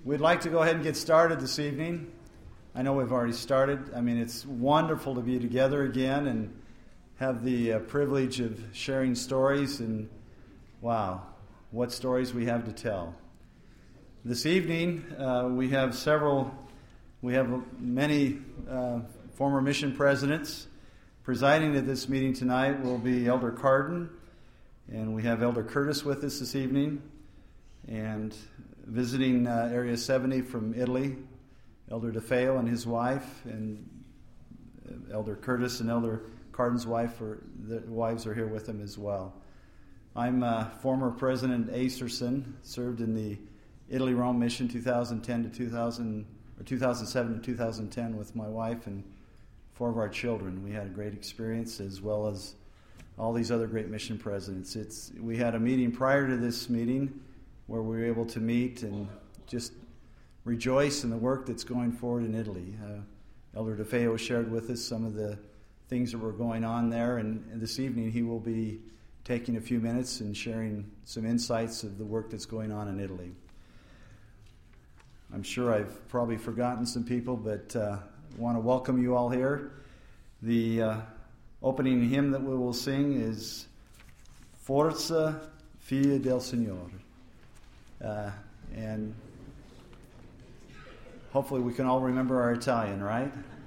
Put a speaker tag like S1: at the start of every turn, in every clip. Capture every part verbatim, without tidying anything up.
S1: We'd like to go ahead and get started this evening. I know we've already started. I mean, it's wonderful to be together again and have the uh, privilege of sharing stories, and wow, what stories we have to tell. This evening, uh, we have several, we have many uh, former mission presidents. Presiding at this meeting tonight will be Elder Carden, and we have Elder Curtis with us this evening, and visiting uh, Area seventy from Italy, Elder DeFeo and his wife, and Elder Curtis and Elder Carden's wife, are, the wives are here with him as well. I'm uh, former President Acerson, served in the Italy-Rome mission two thousand ten to two thousand, or two thousand seven to two thousand ten with my wife and four of our children. We had a great experience, as well as all these other great mission presidents. It's we had a meeting prior to this meeting where we were able to meet and just rejoice in the work that's going forward in Italy. Uh, Elder DeFeo shared with us some of the things that were going on there, and, and this evening he will be taking a few minutes and sharing some insights of the work that's going on in Italy. I'm sure I've probably forgotten some people, but uh, I want to welcome you all here. The uh, opening hymn that we will sing is Forza Figli del Signore. Uh, and hopefully we can all remember our Italian, right?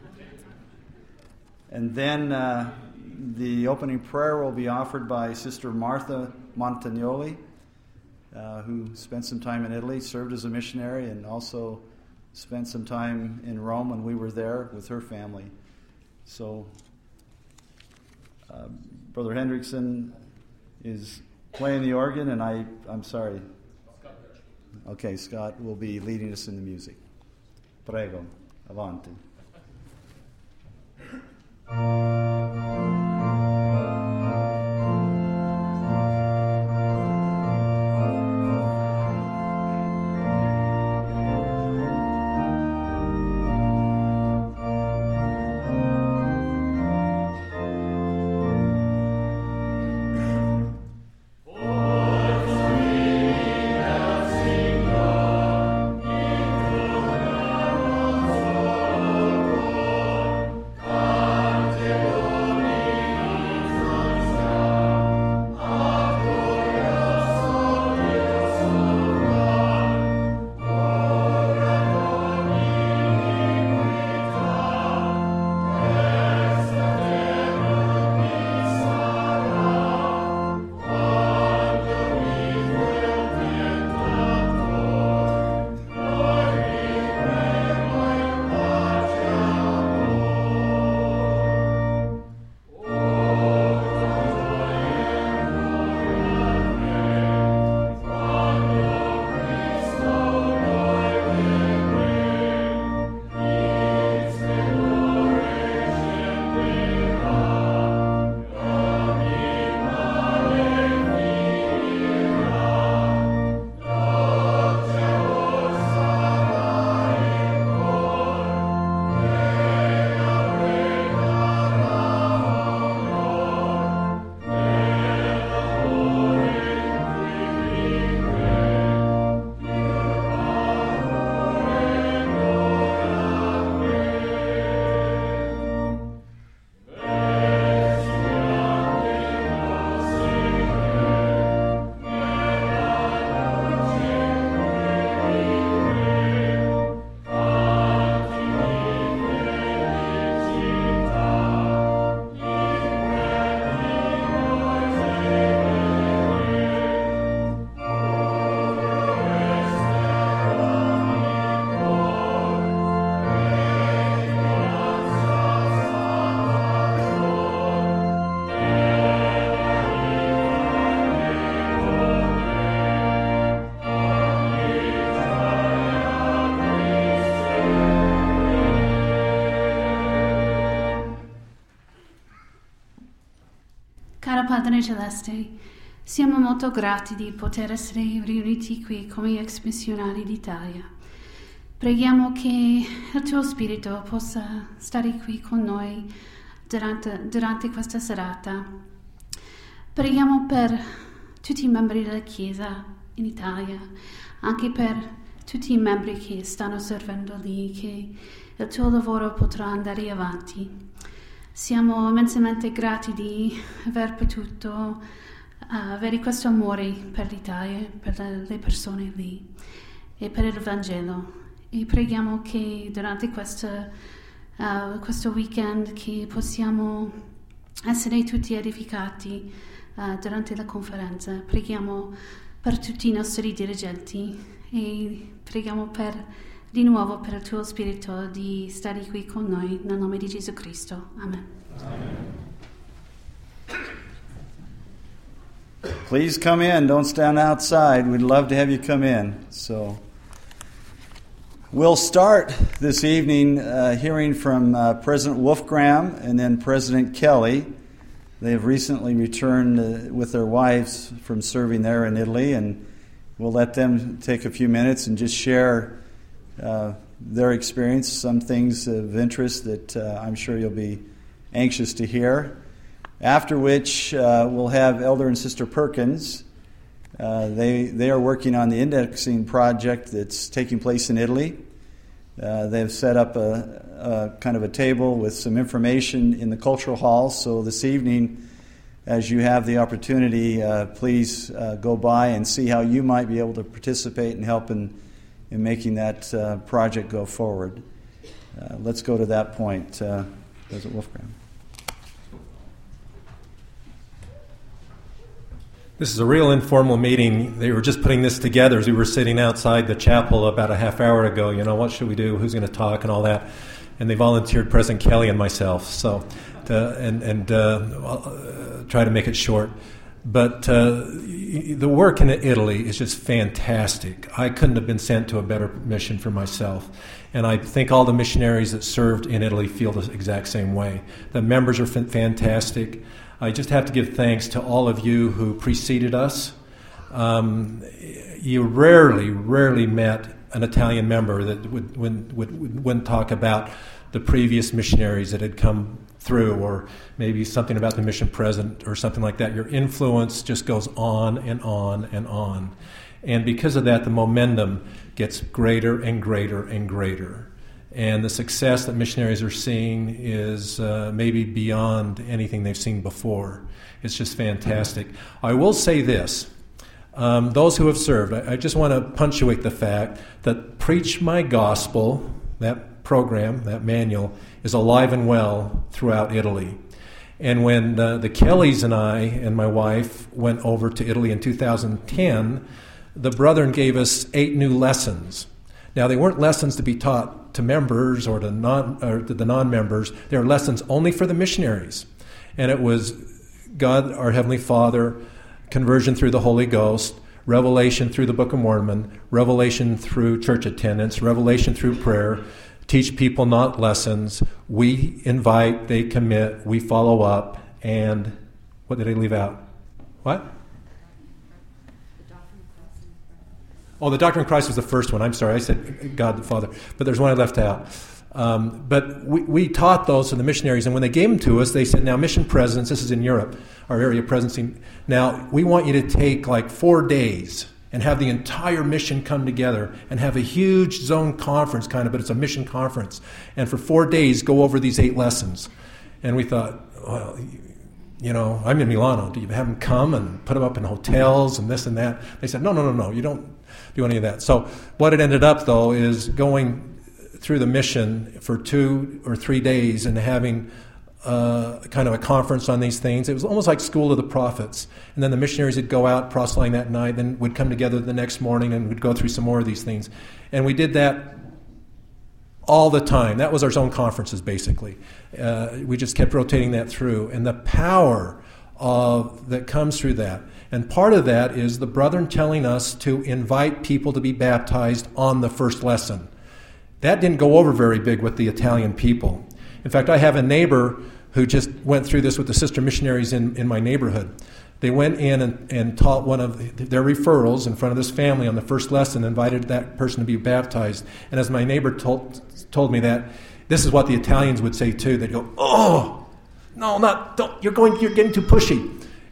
S1: And then uh, the opening prayer will be offered by Sister Martha Montagnoli, uh, who spent some time in Italy, served as a missionary, and also spent some time in Rome when we were there with her family. So uh, Brother Hendrickson is playing the organ, and I, I'm sorry. Okay, Scott will be leading us in the music. Prego, avanti.
S2: Padre Celeste, siamo molto grati di poter essere riuniti qui come ex missionari d'Italia. Preghiamo che il tuo Spirito possa stare qui con noi durante, durante questa serata. Preghiamo per tutti i membri della Chiesa in Italia, anche per tutti i membri che stanno servendo lì, che il tuo lavoro potrà andare avanti. Siamo immensamente grati di aver potuto uh, avere questo amore per l'Italia, per le, le persone lì e per il Vangelo. E preghiamo che durante questa, uh, questo weekend che possiamo essere tutti edificati uh, durante la conferenza. Preghiamo per tutti i nostri dirigenti e preghiamo per, di nuovo per il tuo Spirito di stare qui con noi, nel nome di Gesù Cristo. Amen.
S1: Amen. Please come in. Don't stand outside. We'd love to have you come in. So we'll start this evening uh, hearing from uh, President Wolfgram and then President Kelly. They have recently returned uh, with their wives from serving there in Italy, and we'll let them take a few minutes and just share uh, their experience, some things of interest that uh, I'm sure you'll be anxious to hear. After which, uh, we'll have Elder and Sister Perkins. Uh, they they are working on the indexing project that's taking place in Italy. Uh, they've set up a, a kind of a table with some information in the cultural hall. So this evening, as you have the opportunity, uh, please uh, go by and see how you might be able to participate and help in, in making that uh, project go forward. Uh, let's go to that point. Uh, President Wolfgram.
S3: This is a real informal meeting. They were just putting this together as we were sitting outside the chapel about a half hour ago. You know, what should we do? Who's going to talk and all that? And they volunteered President Kelly and myself. So, to, and and uh, uh, try to make it short. But uh, the work in Italy is just fantastic. I couldn't have been sent to a better mission for myself. And I think all the missionaries that served in Italy feel the exact same way. The members are f- fantastic. I just have to give thanks to all of you who preceded us. Um, you rarely, rarely met an Italian member that would, would, would, wouldn't talk about the previous missionaries that had come through, or maybe something about the mission president or something like that. Your influence just goes on and on and on. And because of that, the momentum gets greater and greater and greater. And the success that missionaries are seeing is uh, maybe beyond anything they've seen before. It's just fantastic. I will say this. Um, those who have served, I, I just want to punctuate the fact that Preach My Gospel, that program, that manual, is alive and well throughout Italy. And when uh, the Kellys and I and my wife went over to Italy in two thousand ten, the brethren gave us eight new lessons. Now, they weren't lessons to be taught to members or to non or to the non-members. They were lessons only for the missionaries. And it was God, our Heavenly Father, conversion through the Holy Ghost, revelation through the Book of Mormon, revelation through church attendance, revelation through prayer, teach people not lessons. We invite, they commit, we follow up, and what did I leave out? What? Oh, the Doctrine of Christ was the first one. I'm sorry, I said God the Father. But there's one I left out. Um, but we, we taught those to the missionaries, and when they gave them to us, they said, now mission presidents, this is in Europe, our area of presidency, now we want you to take like four days and have the entire mission come together and have a huge zone conference kind of, but it's a mission conference. And for four days, go over these eight lessons. And we thought, well, you know, I'm in Milano. Do you have them come and put them up in hotels and this and that? They said, no, no, no, no, you don't do any of that. So what it ended up, though, is going through the mission for two or three days and having uh, kind of a conference on these things. It was almost like School of the Prophets. And then the missionaries would go out proselyting that night, then would come together the next morning and would go through some more of these things. And we did that all the time. That was our zone conferences, basically. Uh, we just kept rotating that through. And the power of that comes through that. And part of that is the brethren telling us to invite people to be baptized on the first lesson. That didn't go over very big with the Italian people. In fact, I have a neighbor who just went through this with the sister missionaries in, in my neighborhood. They went in and, and taught one of their referrals in front of this family on the first lesson, invited that person to be baptized. And as my neighbor told, told me that, this is what the Italians would say too. They'd go, oh, no, not, don't, you're going, you're getting too pushy.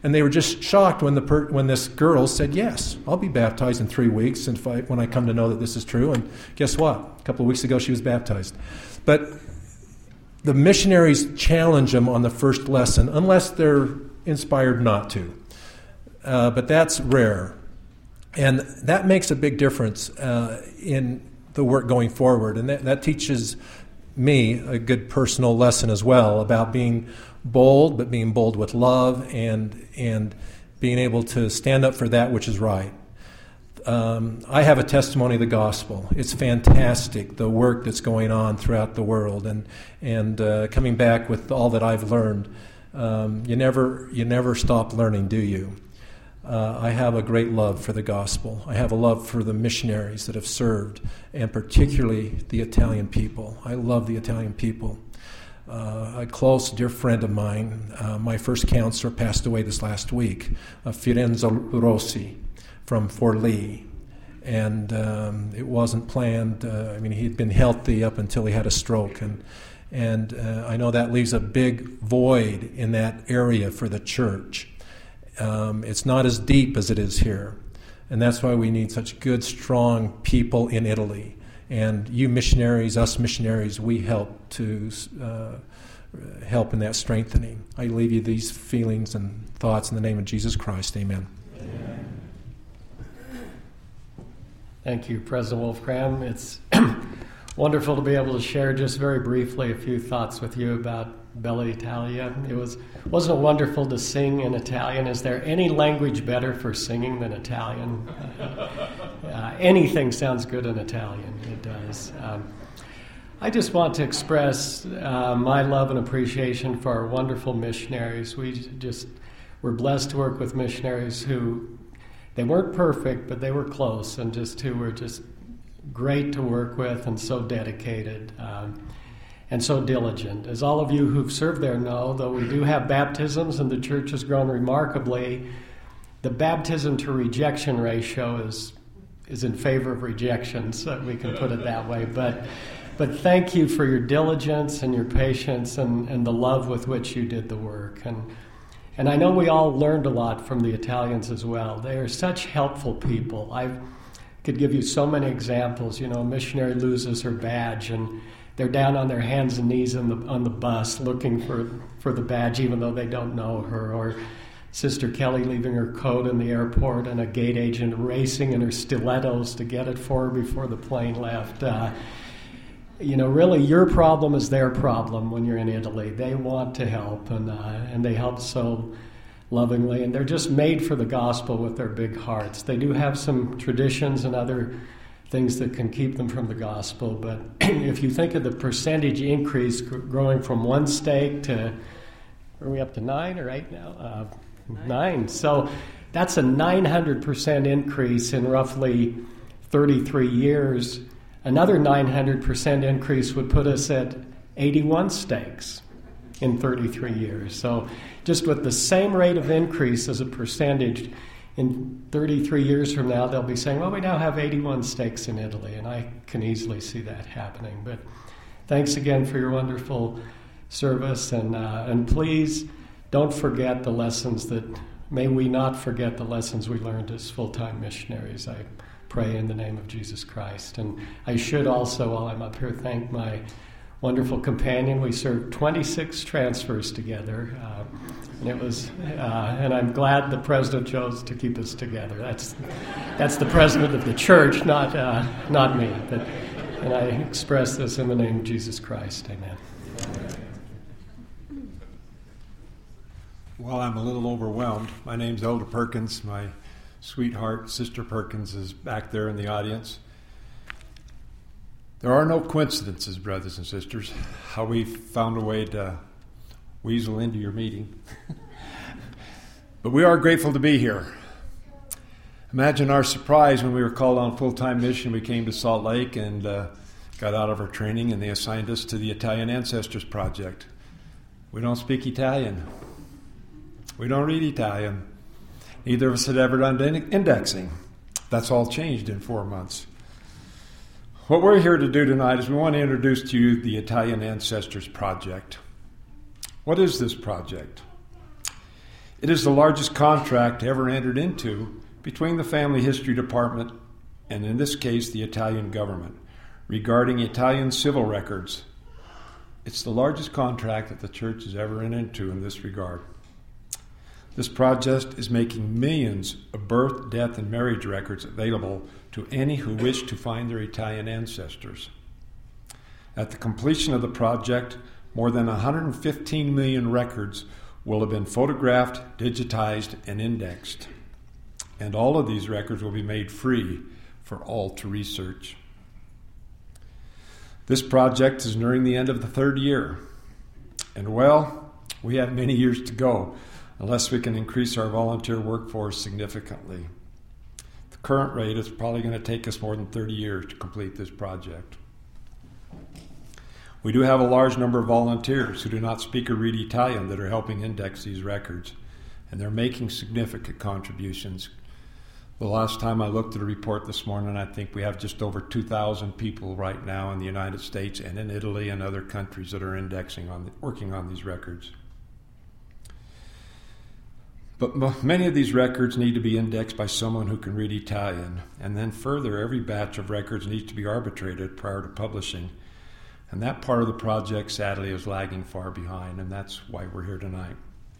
S3: And they were just shocked when the per- when this girl said, yes, I'll be baptized in three weeks and if I, when I come to know that this is true. And guess what? A couple of weeks ago, she was baptized. But the missionaries challenge them on the first lesson, unless they're inspired not to. Uh, but that's rare. And that makes a big difference uh, in the work going forward. And that, that teaches me a good personal lesson as well about being bold, but being bold with love and and being able to stand up for that which is right. Um, I have a testimony of the gospel. It's fantastic, the work that's going on throughout the world, and and uh, coming back with all that I've learned. Um, you never you never stop learning, do you? Uh, I have a great love for the gospel. I have a love for the missionaries that have served, and particularly the Italian people. I love the Italian people. Uh, a close, dear friend of mine, uh, my first counselor, passed away this last week, uh, Fiorenzo Rossi from Forlì. And um, it wasn't planned. Uh, I mean, he'd been healthy up until he had a stroke. And, and uh, I know that leaves a big void in that area for the church. Um, it's not as deep as it is here. And that's why we need such good, strong people in Italy. And you missionaries, us missionaries, we help to uh, help in that strengthening. I leave you these feelings and thoughts in the name of Jesus Christ. Amen.
S4: Amen. Thank you, President Wolfram. It's wonderful to be able to share just very briefly a few thoughts with you about Bella Italia. It was, wasn't it wonderful to sing in Italian? Is there any language better for singing than Italian? Uh, anything sounds good in Italian. It does. Um, I just want to express uh, my love and appreciation for our wonderful missionaries. We just were blessed to work with missionaries who, they weren't perfect, but they were close, and just who were just great to work with and so dedicated. Um, And so diligent. As all of you who've served there know, though we do have baptisms and the church has grown remarkably, the baptism to rejection ratio is is in favor of rejection, so we can put it that way. But but thank you for your diligence and your patience and, and the love with which you did the work. And and I know we all learned a lot from the Italians as well. They are such helpful people. I could give you so many examples. You know, a missionary loses her badge and they're down on their hands and knees on the on the bus looking for, for the badge, even though they don't know her. Or Sister Kelly leaving her coat in the airport and a gate agent racing in her stilettos to get it for her before the plane left. Uh, you know, really, your problem is their problem when you're in Italy. They want to help, and uh, and they help so lovingly. And they're just made for the gospel with their big hearts. They do have some traditions and other things that can keep them from the gospel. But if you think of the percentage increase growing from one stake to, are we up to nine or eight now? Uh, nine. nine. So that's a nine hundred percent increase in roughly thirty-three years. Another nine hundred percent increase would put us at eighty-one stakes in thirty-three years. So just with the same rate of increase as a percentage, in thirty-three years from now, they'll be saying, well, we now have eighty-one stakes in Italy, and I can easily see that happening. But thanks again for your wonderful service, and uh, and please don't forget the lessons that, may we not forget the lessons we learned as full-time missionaries. I pray in the name of Jesus Christ. And I should also, while I'm up here, thank my wonderful companion. We served twenty-six transfers together. Uh, And it was, uh, and I'm glad the president chose to keep us together. That's that's the president of the church, not uh, not me. But, and I express this in the name of Jesus Christ. Amen.
S5: Well, I'm a little overwhelmed. My name's Elder Perkins. My sweetheart, Sister Perkins, is back there in the audience. There are no coincidences, brothers and sisters, how we found a way to weasel into your meeting. But we are grateful to be here. Imagine our surprise when we were called on full-time mission. We came to Salt Lake and uh, got out of our training, and they assigned us to the Italian Ancestors Project. We don't speak Italian. We don't read Italian. Neither of us had ever done indexing. That's all changed in four months. What we're here to do tonight is we want to introduce to you the Italian Ancestors Project. What is this project? It is the largest contract ever entered into between the Family History Department and, in this case, the Italian government regarding Italian civil records. It's the largest contract that the church has ever entered into in this regard. This project is making millions of birth, death, and marriage records available to any who wish to find their Italian ancestors. At the completion of the project, more than one hundred fifteen million records will have been photographed, digitized, and indexed. And all of these records will be made free for all to research. This project is nearing the end of the third year. And well, we have many years to go unless we can increase our volunteer workforce significantly. The current rate is probably going to take us more than thirty years to complete this project. We do have a large number of volunteers who do not speak or read Italian that are helping index these records, and they're making significant contributions. The last time I looked at a report this morning, I think we have just over two thousand people right now in the United States and in Italy and other countries that are indexing on the, working on these records. But many of these records need to be indexed by someone who can read Italian, and then further, every batch of records needs to be arbitrated prior to publishing. And that part of the project, sadly, is lagging far behind, and that's why we're here tonight.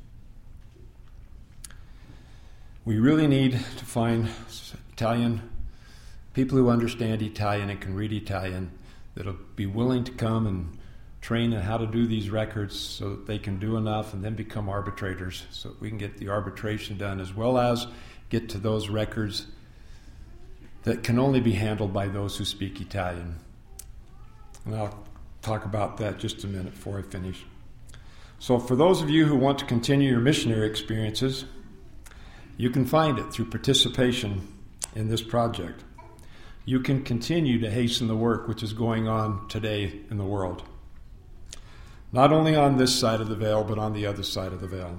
S5: We really need to find Italian people who understand Italian and can read Italian that'll be willing to come and train in how to do these records so that they can do enough and then become arbitrators so that we can get the arbitration done, as well as get to those records that can only be handled by those who speak Italian. And I'll talk about that just a minute before I finish. So for those of you who want to continue your missionary experiences, you can find it through participation in this project. You can continue to hasten the work which is going on today in the world. Not only on this side of the veil, but on the other side of the veil.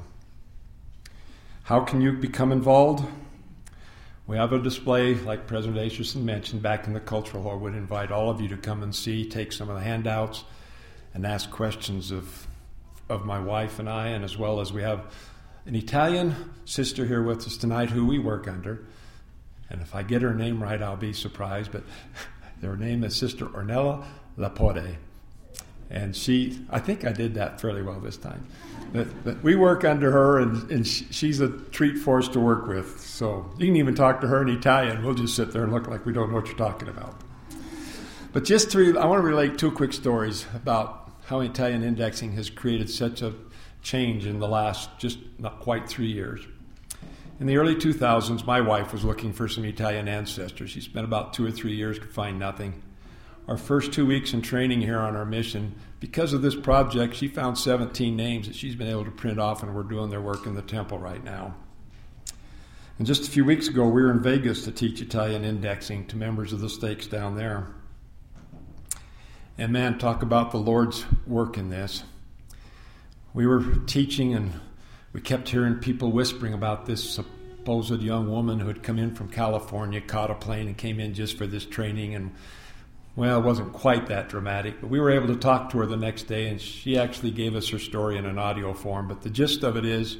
S5: How can you become involved? We have a display, like President Acherson mentioned, back in the Cultural Hall. I would invite all of you to come and see, take some of the handouts, and ask questions of, of my wife and I, and as well as we have an Italian sister here with us tonight who we work under. And if I get her name right, I'll be surprised, but her name is Sister Ornella Lapode. And she, I think I did that fairly well this time. But, but we work under her, and, and she's a treat for us to work with. So you can even talk to her in Italian. We'll just sit there and look like we don't know what you're talking about. But just to, re- I want to relate two quick stories about how Italian indexing has created such a change in the last just not quite three years. In the early two thousands, my wife was looking for some Italian ancestors. She spent about two or three years, could find nothing. Our first two weeks in training here on our mission, because of this project, she found seventeen names that she's been able to print off, and we're doing their work in the temple right now. And just a few weeks ago, we were in Vegas to teach Italian indexing to members of the stakes down there. And man, talk about the Lord's work in this. We were teaching, and we kept hearing people whispering about this supposed young woman who had come in from California, caught a plane, and came in just for this training. And well, it wasn't quite that dramatic, but we were able to talk to her the next day, and she actually gave us her story in an audio form. But the gist of it is,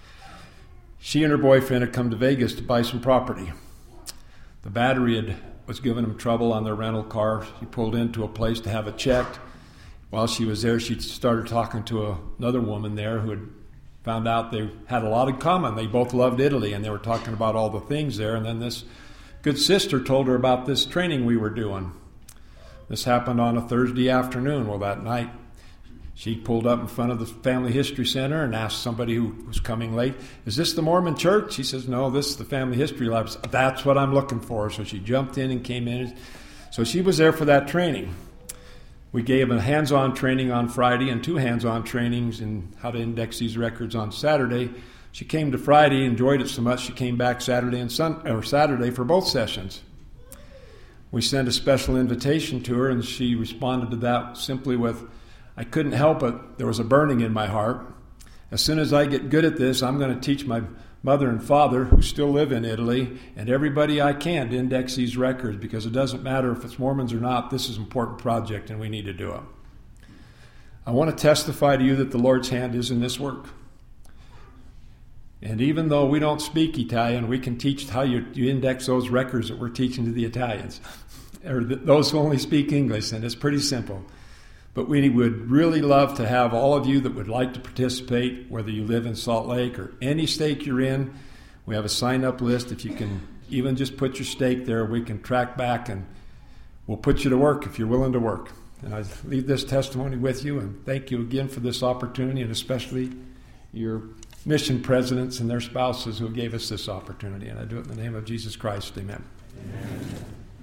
S5: she and her boyfriend had come to Vegas to buy some property. The battery had, was giving them trouble on their rental car. She pulled into a place to have it checked. While she was there, she started talking to a, another woman there who had found out they had a lot in common. They both loved Italy, and they were talking about all the things there. And then this good sister told her about this training we were doing. This happened on a Thursday afternoon. Well, that night, she pulled up in front of the Family History Center and asked somebody who was coming late, "Is this the Mormon church?" She says, "No, this is the Family History Lab." "That's what I'm looking for." So she jumped in and came in. So she was there for that training. We gave a hands-on training on Friday and two hands-on trainings in how to index these records on Saturday. She came to Friday, enjoyed it so much, she came back Saturday and Sun- or Saturday for both sessions. We sent a special invitation to her, and she responded to that simply with, "I couldn't help it. There was a burning in my heart. As soon as I get good at this, I'm going to teach my mother and father, who still live in Italy, and everybody I can to index these records, because it doesn't matter if it's Mormons or not. This is an important project, and we need to do it." I want to testify to you that the Lord's hand is in this work. And even though we don't speak Italian, we can teach how you, you index those records that we're teaching to the Italians, or the, those who only speak English, and it's pretty simple. But we would really love to have all of you that would like to participate, whether you live in Salt Lake or any state you're in. We have a sign-up list. If you can even just put your stake there, we can track back and we'll put you to work if you're willing to work. And I leave this testimony with you, and thank you again for this opportunity, and especially your mission presidents and their spouses who gave us this opportunity. And I do it in the name of Jesus Christ. Amen. Amen.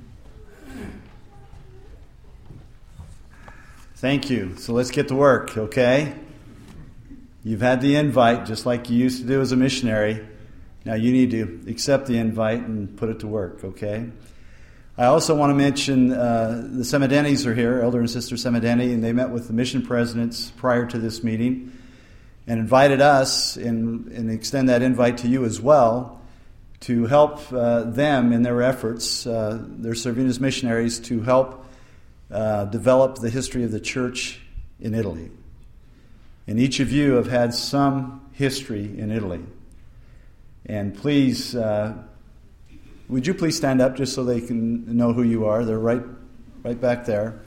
S1: Thank you. So let's get to work, okay? You've had the invite, just like you used to do as a missionary. Now you need to accept the invite and put it to work, okay? I also want to mention uh, the Semidenis are here, Elder and Sister Semideni, and they met with the mission presidents prior to this meeting and invited us, and, and extend that invite to you as well, to help uh, them in their efforts. Uh, they're serving as missionaries to help uh, develop the history of the church in Italy. And each of you have had some history in Italy. And please, uh, would you please stand up just so they can know who you are? They're right, right back there.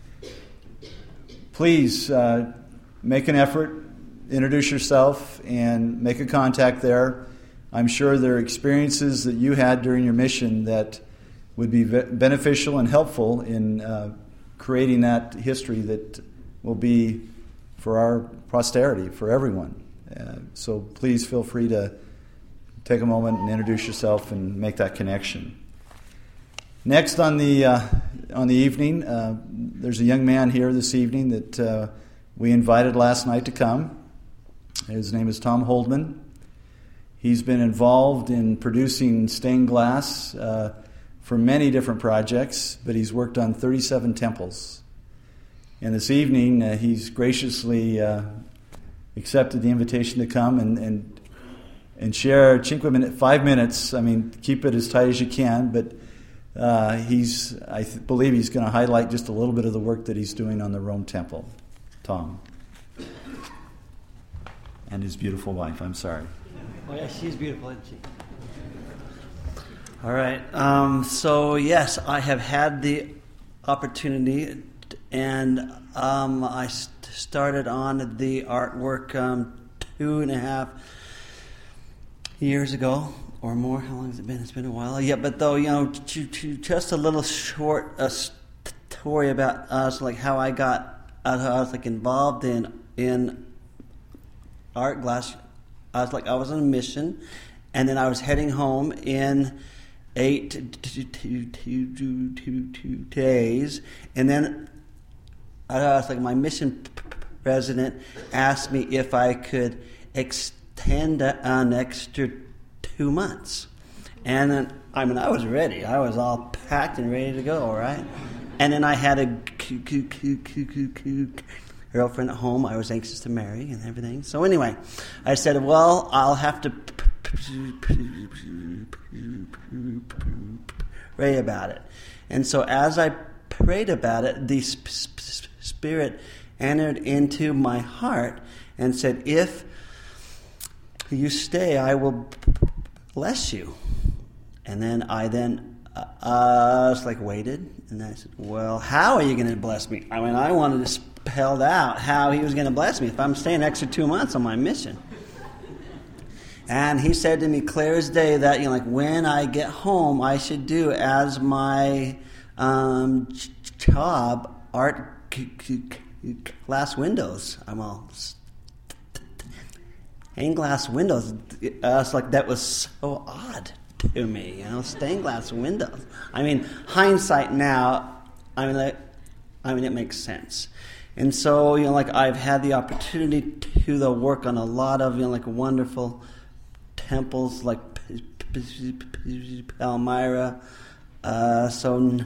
S1: Please uh, make an effort, introduce yourself, and make a contact there. I'm sure there are experiences that you had during your mission that would be beneficial and helpful in uh, creating that history that will be for our posterity, for everyone. Uh, so please feel free to take a moment and introduce yourself and make that connection. Next on the uh, on the evening, uh, there's a young man here this evening that uh, we invited last night to come. His name is Tom Holdman. He's been involved in producing stained glass uh, for many different projects, but he's worked on thirty-seven temples. And this evening, uh, he's graciously uh, accepted the invitation to come and and, and share cinque minute, five minutes. I mean, keep it as tight as you can, but uh, he's I th- believe he's going to highlight just a little bit of the work that he's doing on the Rome Temple. Tom. And his beautiful wife, I'm sorry.
S6: Oh, yeah, she's beautiful, isn't she? All right. Um, so, yes, I have had the opportunity, and um, I st- started on the artwork um, two and a half years ago or more. How long has it been? It's been a while. Yeah, but though, you know, to, to just a little short uh, story about us, like how I got, uh, how I was like involved in in art glass. I was like, I was on a mission, and then I was heading home in eight to two days, and then I was like, my mission president asked me if I could extend an extra two months, and then I mean, I was ready. I was all packed and ready to go, right? And then I had a girlfriend at home I was anxious to marry and everything. So anyway, I said, well, I'll have to pray about it. And so as I prayed about it, the Spirit entered into my heart and said, if you stay, I will bless you. And then I then uh, I was like, waited. And I said, well, how are you going to bless me? I mean, I wanted to spelled out how he was going to bless me if I'm staying an extra two months on my mission. And he said to me clear as day that, you know, like when I get home, I should do as my um, job, art glass windows. I'm all stained glass windows. I was like, that was so odd to me, you know, stained glass windows. I mean, hindsight now, I mean, like, I mean, it makes sense. And so, you know, like I've had the opportunity to though, work on a lot of, you know, like wonderful temples like Palmyra, uh, so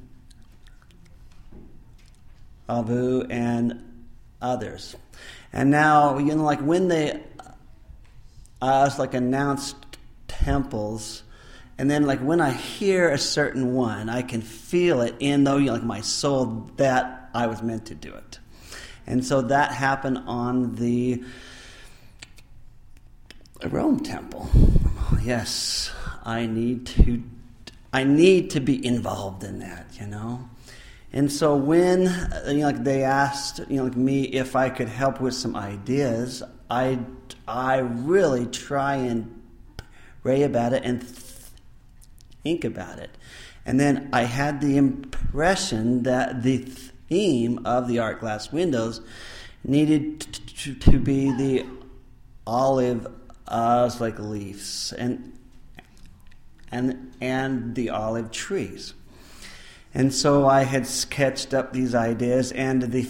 S6: Abu, and others. And now, you know, like when they, I was like announced temples, and then like when I hear a certain one, I can feel it in though, you know, like my soul that I was meant to do it. And so that happened on the Rome temple. Yes, I need to I need to be involved in that, you know. And so when you know, like they asked, you know, like me if I could help with some ideas, I I really try and pray about it and think about it. And then I had the impression that the theme of the art glass windows needed to, to be the olive uh, like leaves and and and the olive trees. And so I had sketched up these ideas, and the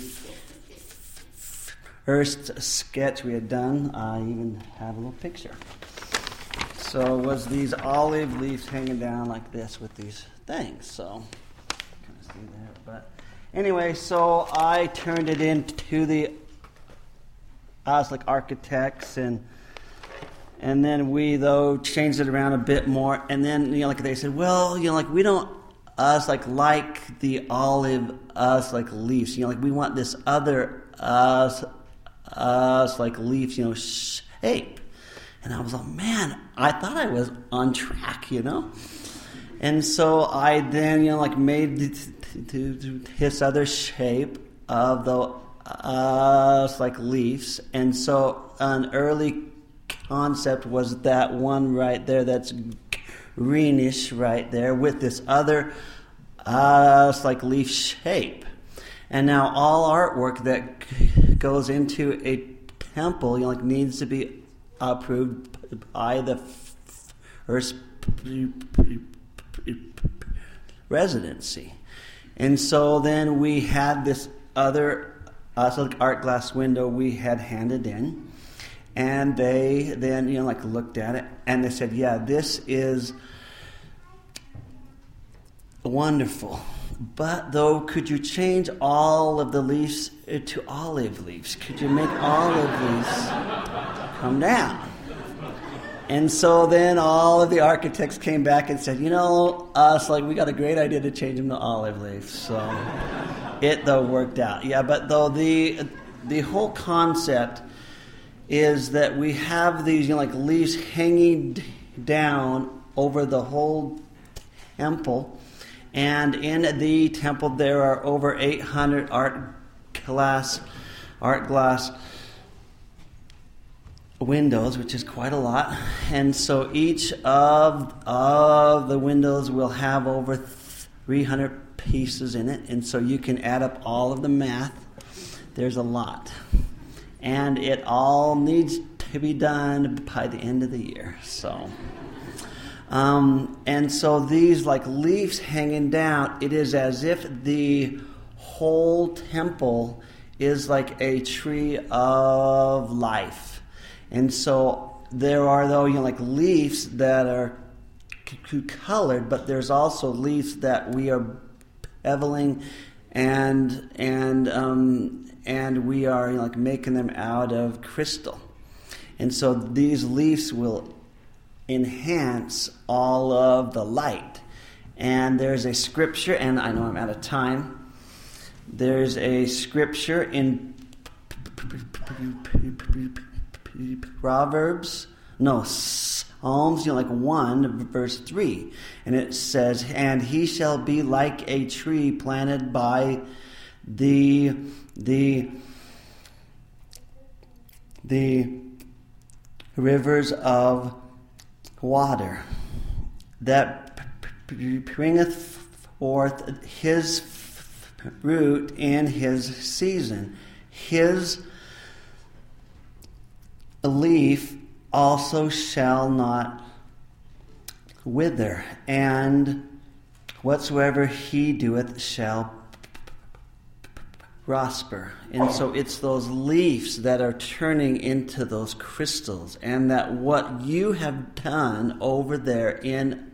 S6: first sketch we had done, I even have a little picture. So it was these olive leaves hanging down like this with these things. So kind of see there, but anyway, so I turned it into the I was like architects, and and then we though changed it around a bit more, and then you know like they said, well, you know like we don't us like like the olive us like leaves, you know like we want this other us us like leaves, you know shape. And I was like, man, I thought I was on track, you know. And so I then you know like made this other shape of the us like leaves, and so an early concept was that one right there that's greenish right there with this other uh, like leaf shape. And now all artwork that goes into a temple, you know, like needs to be approved by the first residency. And so then we had this other uh, so like art glass window we had handed in. And they then, you know, like looked at it, and they said, yeah, this is wonderful. But, though, could you change all of the leaves to olive leaves? Could you make olive leaves come down? And so then all of the architects came back and said, you know, us, like, we got a great idea to change them to olive leaves. So it, though, worked out. Yeah, but, though, the the whole concept is that we have these, you know, like leaves hanging down over the whole temple, and in the temple there are over eight hundred art glass, art glass windows, which is quite a lot. And so each of of the windows will have over three hundred pieces in it, and so you can add up all of the math. There's a lot. And it all needs to be done by the end of the year. So, um, and so these like leaves hanging down, it is as if the whole temple is like a tree of life. And so there are though you know like leaves that are c- colored, but there's also leaves that we are beveling and and um, and we are you know, like making them out of crystal. And so these leaves will enhance all of the light. And there's a scripture, and I know I'm out of time. There's a scripture in Proverbs, no, Psalms, you know, like one, verse three. And it says, and he shall be like a tree planted by the the the rivers of water that bringeth forth his fruit in his season. His leaf also shall not wither, and whatsoever he doeth shall prosper. And so it's those leaves that are turning into those crystals, and that what you have done over there in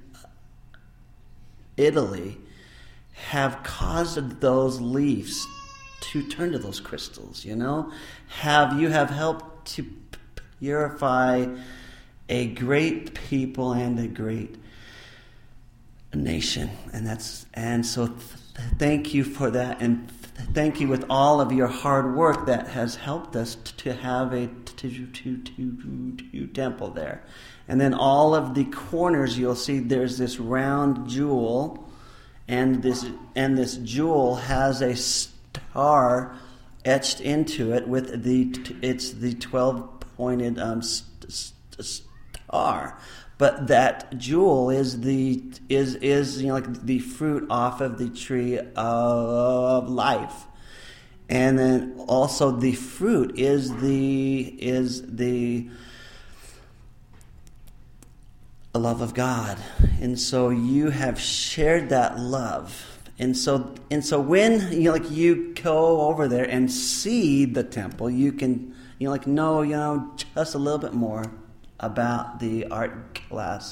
S6: Italy have caused those leaves to turn to those crystals, you know? Have you have helped to purify a great people and a great nation. And that's and so th- thank you for that, and thank you with all of your hard work that has helped us to have a to, to, to, to temple there. And then all of the corners, you'll see there's this round jewel, and this and this jewel has a star etched into it with the it's the twelve pointed um, st- st- star. But that jewel is the is is you know like the fruit off of the tree of life, and then also the fruit is the is the love of God, and so you have shared that love, and so and so when you know, like you go over there and see the temple, you can you know like know you know just a little bit more about the art class.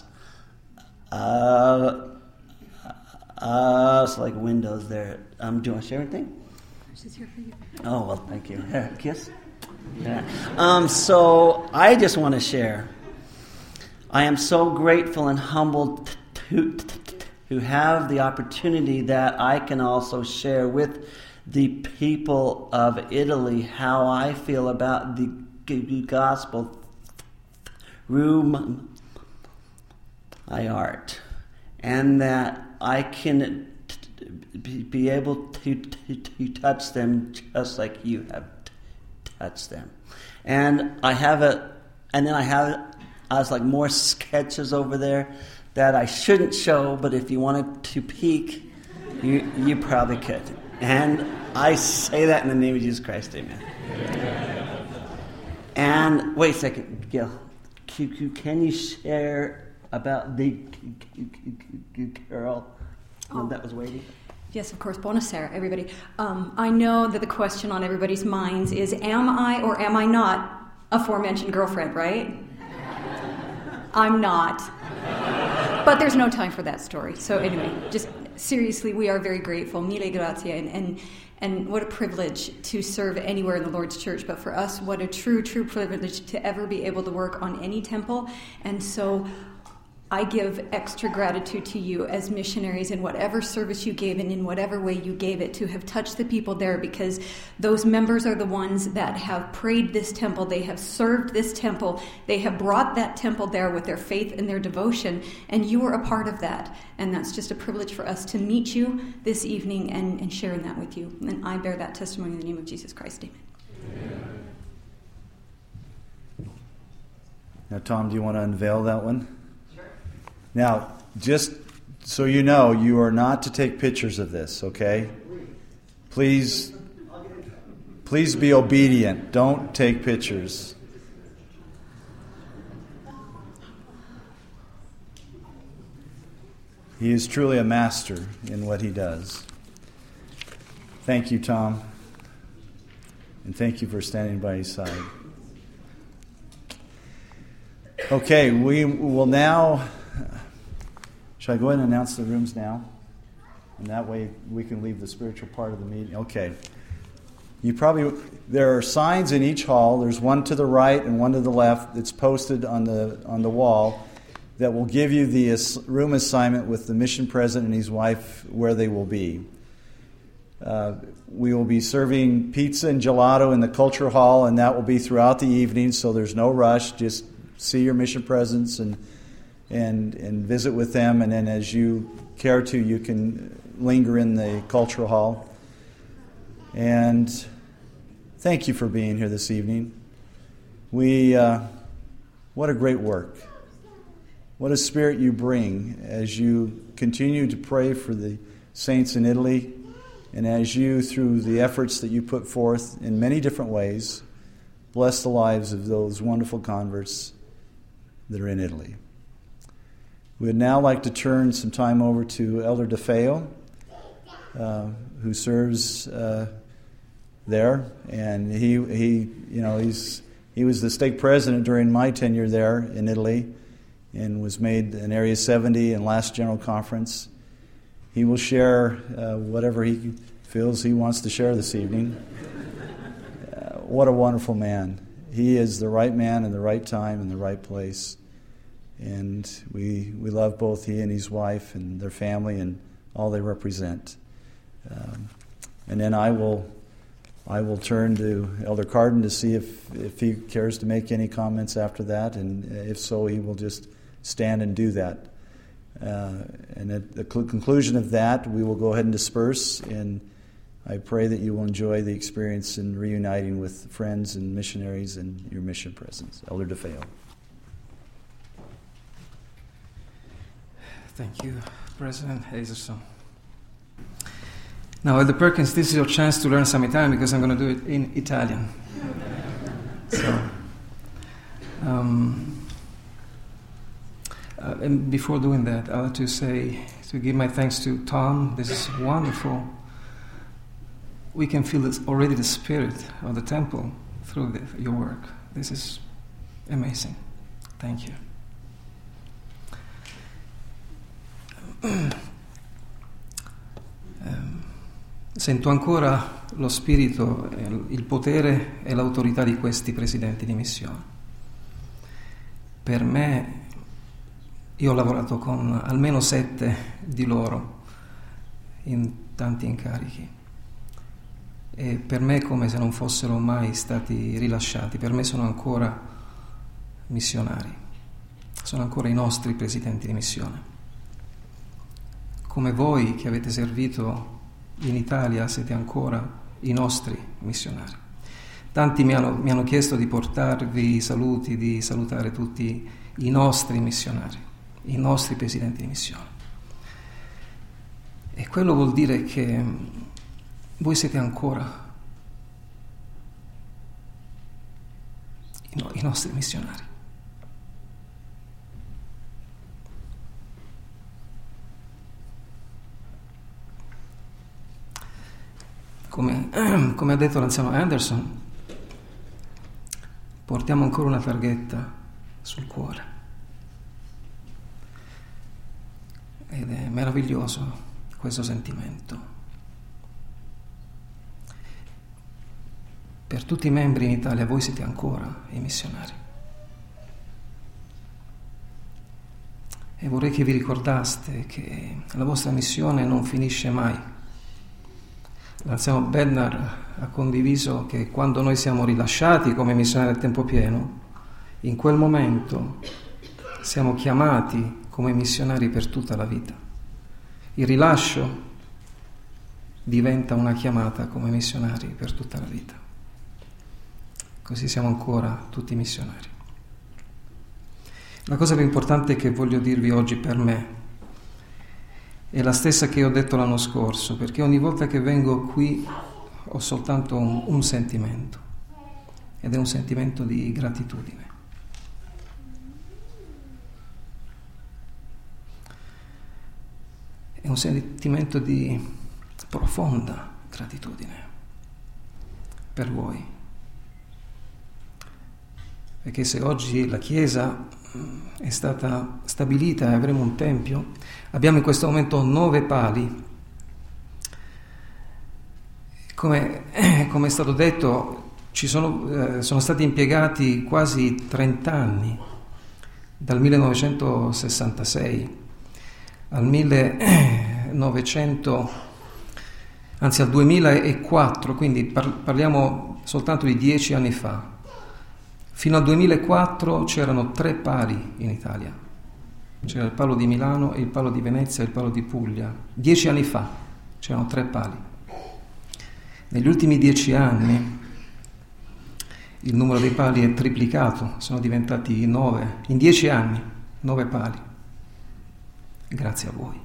S6: Uh, uh, it's like windows there. Um, do you want to share anything?
S7: She's here for you.
S6: Oh, well, thank you. Here, kiss. Yeah. Um, so I just want to share. I am so grateful and humbled to, to, to have the opportunity that I can also share with the people of Italy how I feel about the gospel through my art, and that I can t- be able to, to, to touch them just like you have t- touched them. And I have a, and then I have, I was like more sketches over there that I shouldn't show, but if you wanted to peek, you you probably could. And I say that in the name of Jesus Christ, amen. And wait a second, Gil. Can you share about the girl
S7: oh.
S6: that was waiting?
S7: Yes, of course. Buonasera, everybody. Um, I know that the question on everybody's minds is, am I or am I not aforementioned girlfriend, right? I'm not. But there's no time for that story. So anyway, just seriously, we are very grateful. Mille grazie. And, and And what a privilege to serve anywhere in the Lord's church. But for us, what a true, true privilege to ever be able to work on any temple. And so I give extra gratitude to you as missionaries in whatever service you gave and in whatever way you gave it, to have touched the people there, because those members are the ones that have prayed this temple. They have served this temple. They have brought that temple there with their faith and their devotion, and you are a part of that. And that's just a privilege for us to meet you this evening and, and sharing that with you. And I bear that testimony in the name of Jesus Christ. Amen.
S1: Now, Tom, do you want to unveil that one? Now, just so you know, you are not to take pictures of this, okay? Please, please be obedient. Don't take pictures. He is truly a master in what he does. Thank you, Tom. And thank you for standing by his side. Okay, we will now... Should I go ahead and announce the rooms now? And that way we can leave the spiritual part of the meeting. Okay. You probably there are signs in each hall. There's one to the right and one to the left that's posted on the on the wall that will give you the room assignment with the mission president and his wife where they will be. Uh, we will be serving pizza and gelato in the culture hall, and that will be throughout the evening, so there's no rush. Just see your mission presidents and and and visit with them, and then as you care to, you can linger in the cultural hall. And thank you for being here this evening. We, uh, what a great work. What a spirit you bring as you continue to pray for the saints in Italy, and as you, through the efforts that you put forth in many different ways, bless the lives of those wonderful converts that are in Italy. We would now like to turn some time over to Elder DeFeo, uh, who serves uh, there, and he he you know he's he was the stake president during my tenure there in Italy, and was made an Area seventy in last General Conference. He will share uh, whatever he feels he wants to share this evening. Uh, what a wonderful man! He is the right man in the right time in the right place. And we we love both he and his wife and their family and all they represent. Um, and then I will I will turn to Elder Carden to see if, if he cares to make any comments after that, and if so, he will just stand and do that. Uh, and at the cl- conclusion of that, we will go ahead and disperse, and I pray that you will enjoy the experience in reuniting with friends and missionaries and your mission presence. Elder DeFeo.
S8: Thank you, President Hazelson. Now, Elder Perkins, this is your chance to learn some Italian because I'm going to do it in Italian. So, um, uh, and before doing that, I'd like to say, to give my thanks to Tom. This is wonderful. We can feel this, already the spirit of the temple through the, your work. This is amazing. Thank you. um, Sento ancora lo spirito, il potere e l'autorità di questi presidenti di missione. Per me, io ho lavorato con almeno sette di loro in tanti incarichi e per me è come se non fossero mai stati rilasciati. Per me sono ancora missionari, sono ancora i nostri presidenti di missione. Come voi che avete servito in Italia siete ancora i nostri missionari. Tanti mi hanno, mi hanno chiesto di portarvi i saluti, di salutare tutti i nostri missionari, i nostri presidenti di missione. E quello vuol dire che voi siete ancora i, no, i nostri missionari. Come, come ha detto l'anziano Anderson, portiamo ancora una targhetta sul cuore. Ed è meraviglioso questo sentimento. Per tutti i membri in Italia, voi siete ancora i missionari. E vorrei che vi ricordaste che la vostra missione non finisce mai. L'anziano Bednar ha condiviso che quando noi siamo rilasciati come missionari a tempo pieno, in quel momento siamo chiamati come missionari per tutta la vita. Il rilascio diventa una chiamata come missionari per tutta la vita. Così siamo ancora tutti missionari. La cosa più importante che voglio dirvi oggi per me è la stessa che ho detto l'anno scorso, perché ogni volta che vengo qui ho soltanto un, un sentimento, ed è un sentimento di gratitudine. È un sentimento di profonda gratitudine per voi. Perché se oggi la Chiesa è stata stabilita e avremo un tempio, abbiamo in questo momento nove pali. Come, eh, come è stato detto, ci sono, eh, sono stati impiegati quasi trenta anni, dal millenovecentosessantasei al millenovecento, anzi al duemilaquattro, quindi par- parliamo soltanto di dieci anni fa. Fino al duemilaquattro c'erano tre pali in Italia. C'era il palo di Milano, il palo di Venezia e il palo di Puglia. Dieci anni fa c'erano tre pali. Negli ultimi dieci anni il numero dei pali è triplicato, sono diventati nove. In dieci anni, nove pali. Grazie a voi.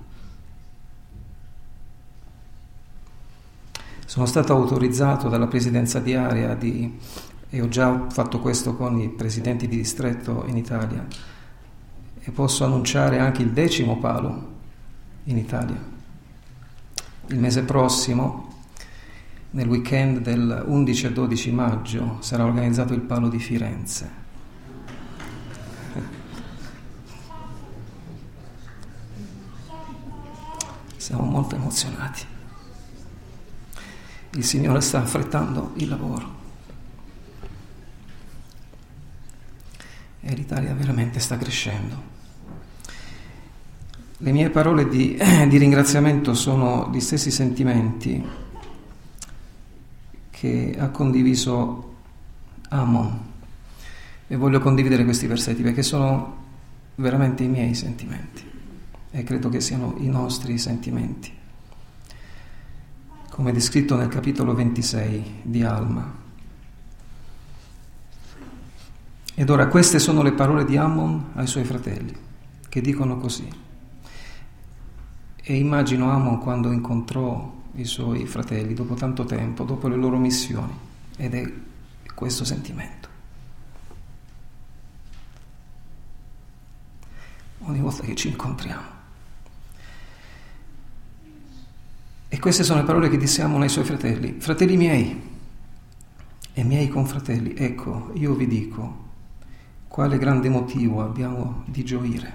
S8: Sono stato autorizzato dalla presidenza di area di, e ho già fatto questo con i presidenti di distretto in Italia, e posso annunciare anche il decimo palo in Italia. Il mese prossimo, nel weekend del undici e dodici maggio, sarà organizzato il palo di Firenze. Siamo molto emozionati. Il Signore sta affrettando il lavoro. E l'Italia veramente sta crescendo. Le mie parole di, eh, di ringraziamento sono gli stessi sentimenti che ha condiviso Ammon, e voglio condividere questi versetti perché sono veramente i miei sentimenti e credo che siano i nostri sentimenti, come descritto nel capitolo ventisei di Alma. Ed ora queste sono le parole di Ammon ai suoi fratelli, che dicono così. E immagino Ammon quando incontrò i suoi fratelli dopo tanto tempo, dopo le loro missioni, ed è questo sentimento. Ogni volta che ci incontriamo. E queste sono le parole che disse Ammon ai suoi fratelli: fratelli miei e miei confratelli, ecco, io vi dico quale grande motivo abbiamo di gioire,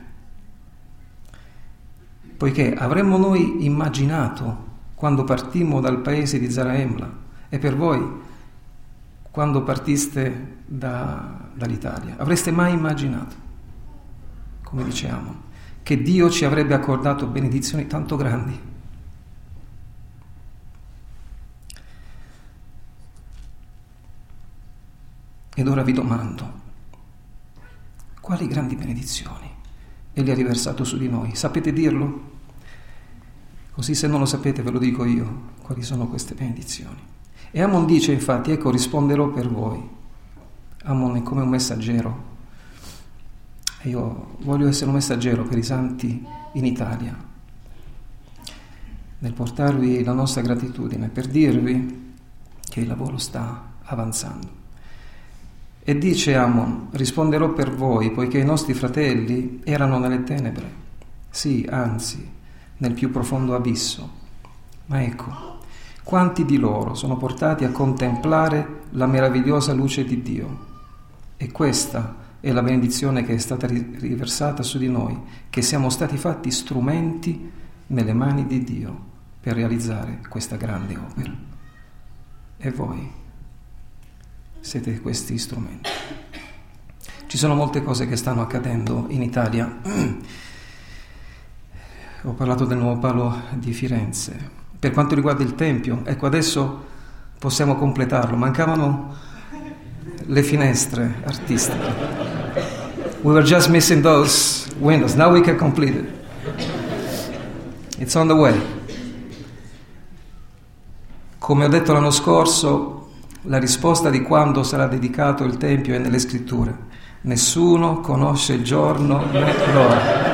S8: poiché avremmo noi immaginato quando partimmo dal paese di Zaraemla, e per voi quando partiste da, dall'Italia, avreste mai immaginato, come dice Ammon, che Dio ci avrebbe accordato benedizioni tanto grandi? Ed ora vi domando, quali grandi benedizioni Egli ha riversato su di noi? Sapete dirlo? Così, se non lo sapete, ve lo dico io, quali sono queste benedizioni. E Ammon dice, infatti, ecco, risponderò per voi. Ammon è come un messaggero. E io voglio essere un messaggero per i santi in Italia, nel portarvi la nostra gratitudine, per dirvi che il lavoro sta avanzando. E dice Ammon, risponderò per voi, poiché i nostri fratelli erano nelle tenebre, sì, anzi, nel più profondo abisso. Ma ecco, quanti di loro sono portati a contemplare la meravigliosa luce di Dio. E questa è la benedizione che è stata riversata su di noi, che siamo stati fatti strumenti nelle mani di Dio per realizzare questa grande opera. E voi siete questi strumenti. Ci sono molte cose che stanno accadendo in Italia. Ho parlato del nuovo palo di Firenze. Per quanto riguarda il Tempio, ecco, adesso possiamo completarlo. Mancavano le finestre artistiche. We were just missing those windows. Now we can complete it. It's on the way. Come ho detto l'anno scorso, la risposta di quando sarà dedicato il Tempio è nelle Scritture. Nessuno conosce il giorno né l'ora.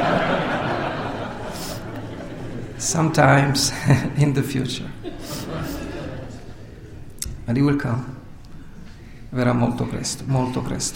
S8: Sometimes in the future. But he will come. Verrà molto presto, molto presto.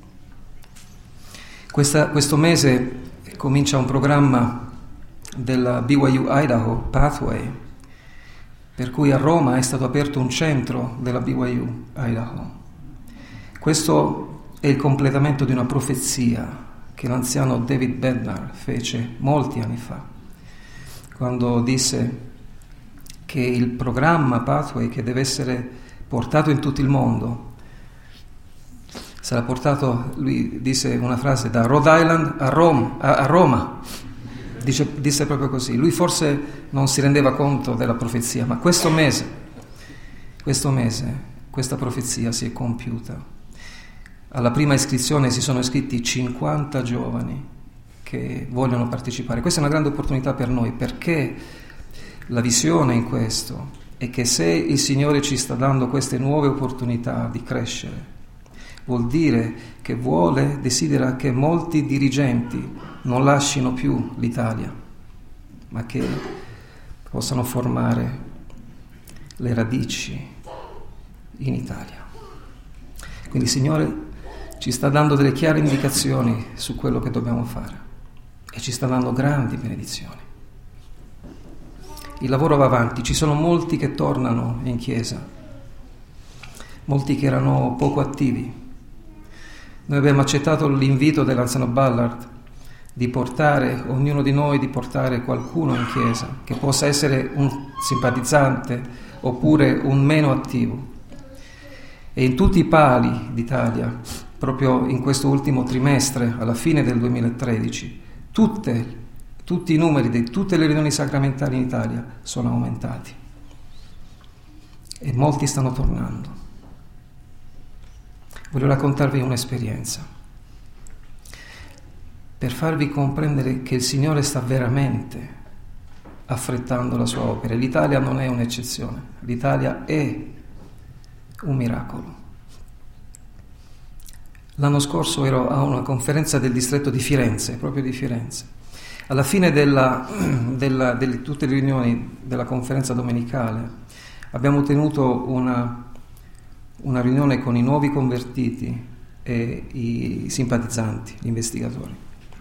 S8: Questa, questo mese comincia un programma della B Y U Idaho Pathway, per cui a Roma è stato aperto un centro della B Y U Idaho. Questo è il completamento di una profezia che l'anziano David Bednar fece molti anni fa, quando disse che il programma Pathway, che deve essere portato in tutto il mondo, sarà portato, lui disse una frase, da Rhode Island a Roma, a, a Roma. Dice, disse proprio così. Lui forse non si rendeva conto della profezia, ma questo mese, questo mese, questa profezia si è compiuta. Alla prima iscrizione si sono iscritti cinquanta giovani che vogliono partecipare. Questa è una grande opportunità per noi, perché la visione in questo è che se il Signore ci sta dando queste nuove opportunità di crescere, vuol dire che vuole, desidera che molti dirigenti non lasciino più l'Italia, ma che possano formare le radici in Italia. Quindi il Signore ci sta dando delle chiare indicazioni su quello che dobbiamo fare e ci sta dando grandi benedizioni. Il lavoro va avanti, ci sono molti che tornano in chiesa, molti che erano poco attivi. Noi abbiamo accettato l'invito dell'anziano Ballard di portare, ognuno di noi, di portare qualcuno in chiesa, che possa essere un simpatizzante oppure un meno attivo. E in tutti i pali d'Italia, proprio in questo ultimo trimestre, alla fine del duemilatredici, tutte, tutti i numeri di tutte le riunioni sacramentali in Italia sono aumentati. e molti stanno tornando. Voglio raccontarvi un'esperienza per farvi comprendere che il Signore sta veramente affrettando la sua opera. L'Italia non è un'eccezione, l'Italia è un miracolo. L'anno scorso ero a una conferenza del distretto di Firenze, proprio di Firenze. Alla fine della, della, di tutte le riunioni della conferenza domenicale abbiamo tenuto una, una riunione con i nuovi convertiti e i simpatizzanti, gli investigatori.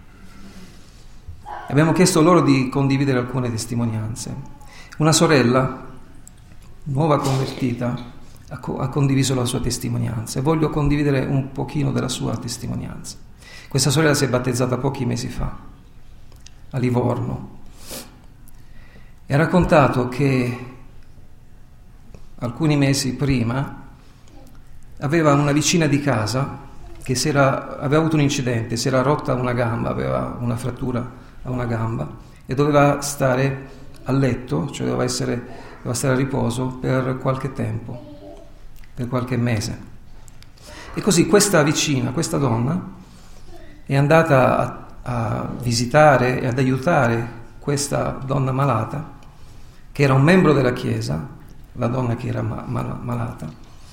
S8: Abbiamo chiesto loro di condividere alcune testimonianze. Una sorella, nuova convertita, ha, co- ha condiviso la sua testimonianza e voglio condividere un pochino della sua testimonianza. Questa sorella si è battezzata pochi mesi fa a Livorno e ha raccontato che alcuni mesi prima aveva una vicina di casa che si era, aveva avuto un incidente, si era rotta una gamba, aveva una frattura a una gamba e doveva stare a letto, cioè doveva, essere, doveva stare a riposo per qualche tempo, per qualche mese. E così questa vicina, questa donna, è andata a a visitare e ad aiutare questa donna malata, che era un membro della Chiesa, la donna che era ma- mal- malata.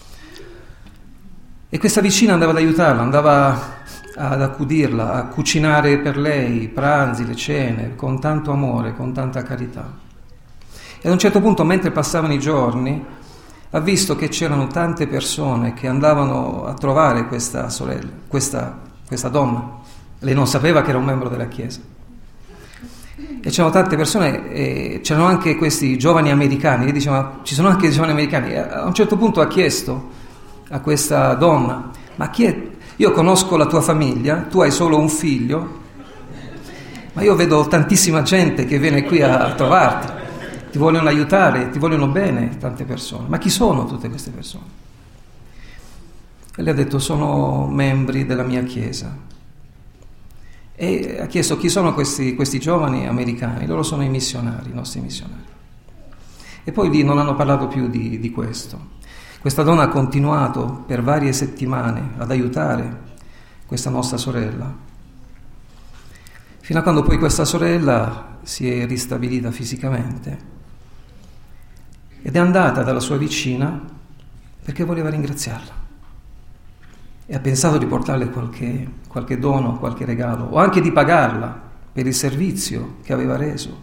S8: E questa vicina andava ad aiutarla, andava ad accudirla, a cucinare per lei i pranzi, le cene, con tanto amore, con tanta carità. E ad un certo punto, mentre passavano i giorni, ha visto che c'erano tante persone che andavano a trovare questa sorella, questa, questa donna. Lei non sapeva che era un membro della Chiesa. E c'erano tante persone, e c'erano anche questi giovani americani. Lei diceva, ci sono anche i giovani americani. E a un certo punto ha chiesto a questa donna, ma chi è? Io conosco la tua famiglia, tu hai solo un figlio, ma io vedo tantissima gente che viene qui a, a trovarti, ti vogliono aiutare, ti vogliono bene tante persone. Ma chi sono tutte queste persone? E lei ha detto, sono membri della mia Chiesa. E ha chiesto chi sono questi, questi giovani americani. Loro sono i missionari, i nostri missionari. E poi lì non hanno parlato più di, di questo. Questa donna ha continuato per varie settimane ad aiutare questa nostra sorella, fino a quando poi questa sorella si è ristabilita fisicamente ed è andata dalla sua vicina perché voleva ringraziarla. E ha pensato di portarle qualche, qualche dono, qualche regalo, o anche di pagarla per il servizio che aveva reso.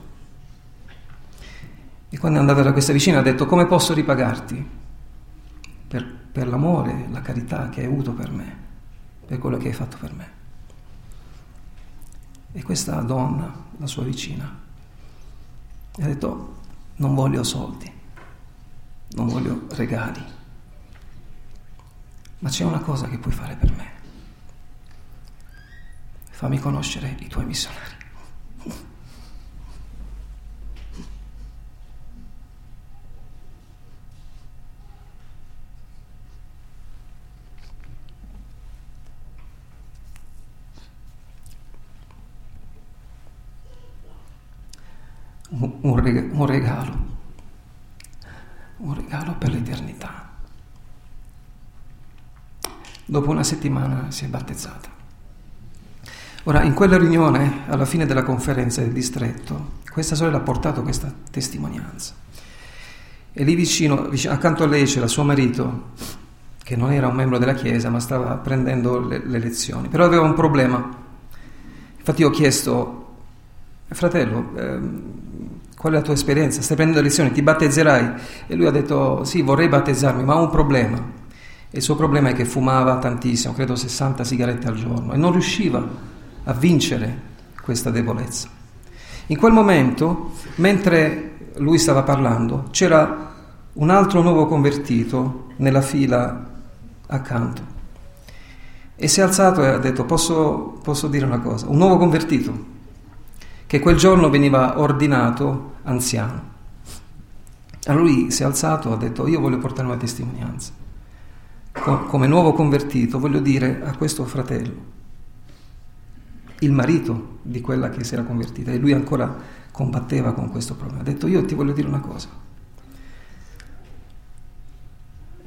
S8: E quando è andata da questa vicina ha detto, come posso ripagarti per, per l'amore, la carità che hai avuto per me, per quello che hai fatto per me. E questa donna, la sua vicina, ha detto, non voglio soldi, non voglio regali, ma c'è una cosa che puoi fare per me. Fammi conoscere i tuoi missionari. Un regalo, un regalo, un regalo per l'eternità. Dopo una settimana si è battezzata. Ora, in quella riunione, alla fine della conferenza del distretto, questa sorella ha portato questa testimonianza. E lì vicino, vicino, accanto a lei c'era suo marito, che non era un membro della Chiesa, ma stava prendendo le, le lezioni. Però aveva un problema. Infatti io ho chiesto, fratello, ehm, qual è la tua esperienza? Stai prendendo lezioni, ti battezzerai? E lui ha detto, sì, vorrei battezzarmi, ma ho un problema. E il suo problema è che fumava tantissimo, credo sessanta sigarette al giorno, e non riusciva a vincere questa debolezza. In quel momento, mentre lui stava parlando, c'era un altro nuovo convertito nella fila accanto. E si è alzato e ha detto, posso, posso dire una cosa? Un nuovo convertito, che quel giorno veniva ordinato anziano. Allora lui si è alzato e ha detto, io voglio portare una testimonianza. Come nuovo convertito voglio dire a questo fratello, il marito di quella che si era convertita, e lui ancora combatteva con questo problema, ha detto, io ti voglio dire una cosa,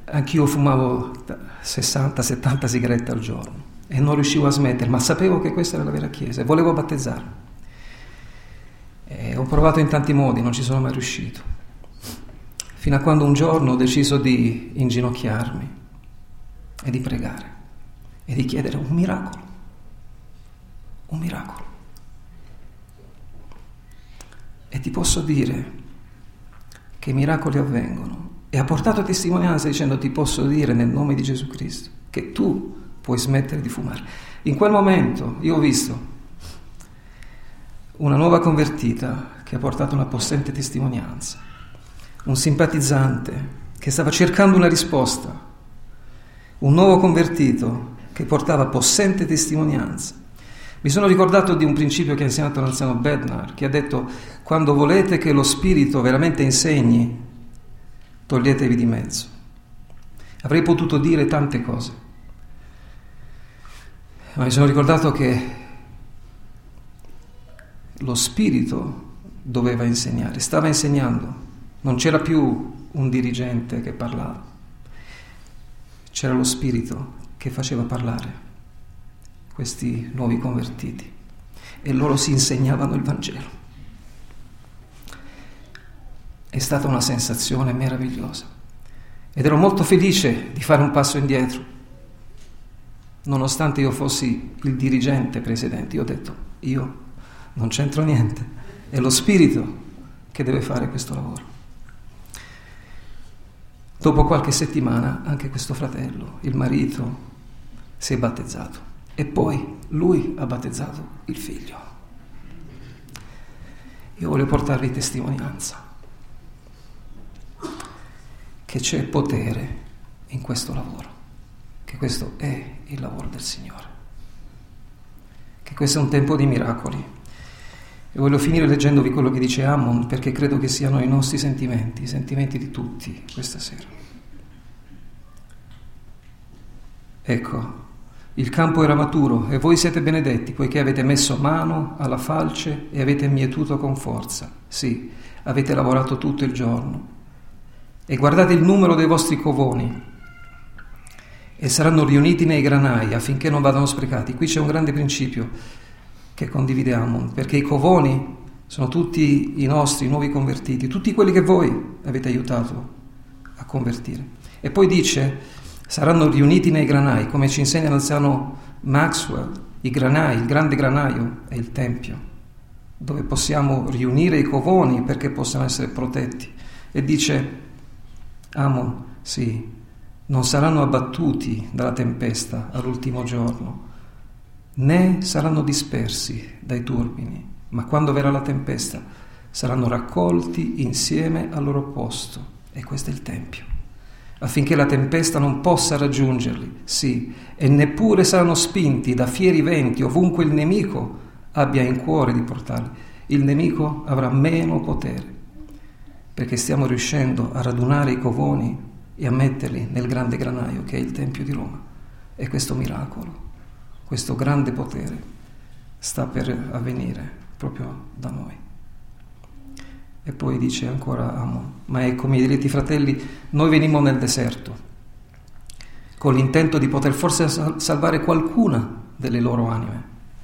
S8: anch'io fumavo sessanta settanta sigarette al giorno e non riuscivo a smettere, ma sapevo che questa era la vera Chiesa e volevo battezzarmi. E ho provato in tanti modi, non ci sono mai riuscito. Fino a quando un giorno ho deciso di inginocchiarmi e di pregare e di chiedere un miracolo. Un miracolo. E ti posso dire che i miracoli avvengono. E ha portato testimonianza dicendo: ti posso dire nel nome di Gesù Cristo che tu puoi smettere di fumare. In quel momento io ho visto una nuova convertita che ha portato una possente testimonianza, un simpatizzante che stava cercando una risposta, un nuovo convertito che portava possente testimonianza. Mi sono ricordato di un principio che ha insegnato l'anziano Bednar, che ha detto: quando volete che lo Spirito veramente insegni, toglietevi di mezzo. Avrei potuto dire tante cose, ma mi sono ricordato che lo Spirito doveva insegnare, stava insegnando, non c'era più un dirigente che parlava, c'era lo Spirito che faceva parlare questi nuovi convertiti e loro si insegnavano il Vangelo. È stata una sensazione meravigliosa ed ero molto felice di fare un passo indietro, nonostante io fossi il dirigente presidente. Io ho detto: io non c'entro niente, è lo Spirito che deve fare questo lavoro. Dopo qualche settimana anche questo fratello, il marito, si è battezzato e poi lui ha battezzato il figlio. Io voglio portarvi testimonianza che c'è potere in questo lavoro, che questo è il lavoro del Signore, che questo è un tempo di miracoli. E voglio finire leggendovi quello che dice Ammon, perché credo che siano i nostri sentimenti, i sentimenti di tutti questa sera. Ecco, il campo era maturo e voi siete benedetti, poiché avete messo mano alla falce e avete mietuto con forza. Sì, avete lavorato tutto il giorno. E guardate il numero dei vostri covoni, e saranno riuniti nei granai affinché non vadano sprecati. Qui c'è un grande principio che condivide Ammon, perché i covoni sono tutti i nostri nuovi convertiti, tutti quelli che voi avete aiutato a convertire. E poi dice: saranno riuniti nei granai, come ci insegna l'anziano Maxwell. I granai, il grande granaio è il Tempio, dove possiamo riunire i covoni perché possano essere protetti. E dice Ammon: sì, non saranno abbattuti dalla tempesta all'ultimo giorno, né saranno dispersi dai turbini, ma quando verrà la tempesta saranno raccolti insieme al loro posto, e questo è il Tempio, affinché la tempesta non possa raggiungerli, sì, e neppure saranno spinti da fieri venti ovunque il nemico abbia in cuore di portarli. Il nemico avrà meno potere, perché stiamo riuscendo a radunare i covoni e a metterli nel grande granaio che è il Tempio di Roma. E questo miracolo, questo grande potere sta per avvenire proprio da noi. E poi dice ancora Ammon: ma ecco, miei diletti fratelli, noi venimmo nel deserto con l'intento di poter forse salvare qualcuna delle loro anime,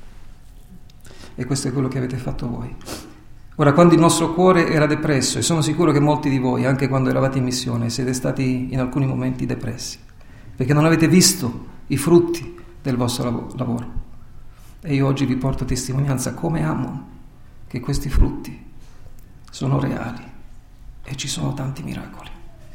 S8: e questo è quello che avete fatto voi. Ora, quando il nostro cuore era depresso, e sono sicuro che molti di voi, anche quando eravate in missione, siete stati in alcuni momenti depressi, perché non avete visto i frutti del vostro lavoro. E io oggi vi porto testimonianza come Ammon che questi frutti sono reali e ci sono tanti miracoli.